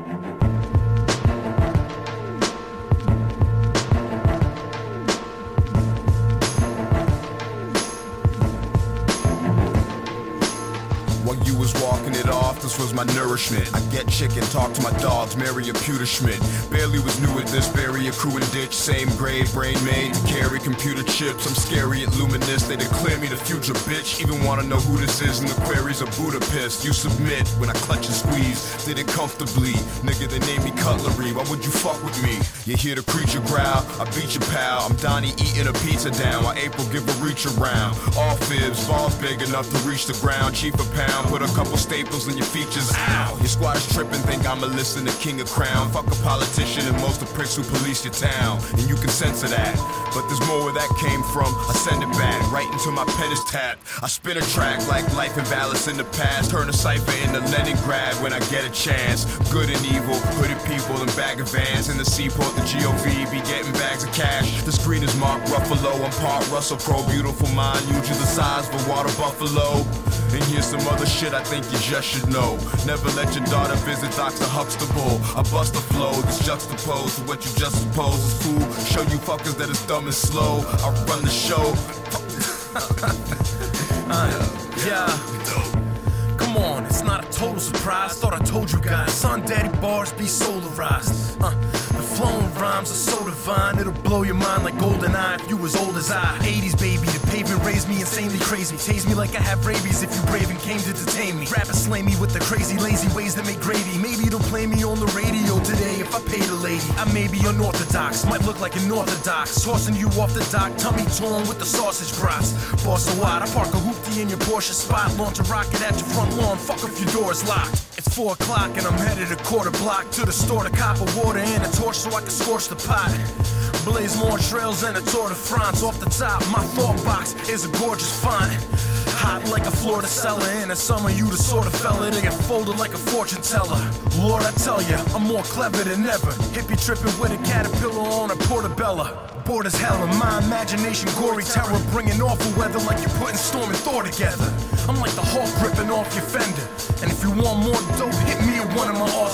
While you was walking it off, this was my nourishment. I get chicken, talk to my dogs, marry a pewter Schmidt. Barely was new at this, bury a crew and ditch. Same grade, brain made to carry computer chips. I'm scary at Luminous, they declare me the future bitch. Even wanna know who this is in the queries of Budapest. You submit when I clutch and squeeze, did it comfortably. Nigga, they name me cutlery, why would you fuck with me? You hear the creature growl, I beat your pal. I'm Donnie eating a pizza down while April give a reach around. All fibs, balls big enough to reach the ground. Cheap a pound, put a couple staples in your features, ow! Your squad is tripping, think I'ma listen to King of Crown. Fuck a politician and most of pricks who police your town. And you can censor that, but there's more where that came from. I send it back, right into my pen is tapped. I spin a track like Life and Valis in the past. Turn a cipher into Leningrad when I get a chance. Good and evil, hooded people and bag of vans. In the seaport, the GOV be getting bags of cash. The screen is Mark Ruffalo, I'm part Russell Crowe. Beautiful mind, usually the size of a water buffalo. And here's some other shit I think you just should know. Never let your daughter visit Dr. Huxtable. I bust a flow that's juxtaposed to what you just suppose is cool. Show you fuckers that it's dumb and slow. I run the show. Yeah. Come on, it's not a total surprise. Thought I told you guys, son, daddy bars be solarized. The flowing rhymes are so divine, it'll blow your mind like GoldenEye if you as old as I. 80s baby, the pavement raised me insanely crazy. Tase me like I have rabies if you brave and came to detain me. Rappers slay me with the crazy lazy ways that make gravy. Maybe they'll play me on the radio today if I pay the lady. I may be unorthodox, might look like an orthodox. Tossing you off the dock, tummy torn with the sausage brats. Boss a wide, I park a hoopty in your Porsche spot. Launch a rocket at your front lawn, fuck if your door is locked. It's 4 o'clock and I'm headed a quarter block to the store to cop a water and a torch so I can scorch the pot. Blaze more trails than a Tour de France. Off the top, my thought box is a gorgeous font. Hot like a Florida cellar. In the summer, you the sort of fella that get folded like a fortune teller. Lord, I tell ya, I'm more clever than ever. Hippie tripping with a caterpillar on a portobello. Bored as hell in my imagination, gory terror, bringing awful weather like you're putting Storm and Thor together. I'm like the Hulk ripping off your fender. And if you want more dope, hit me at one of my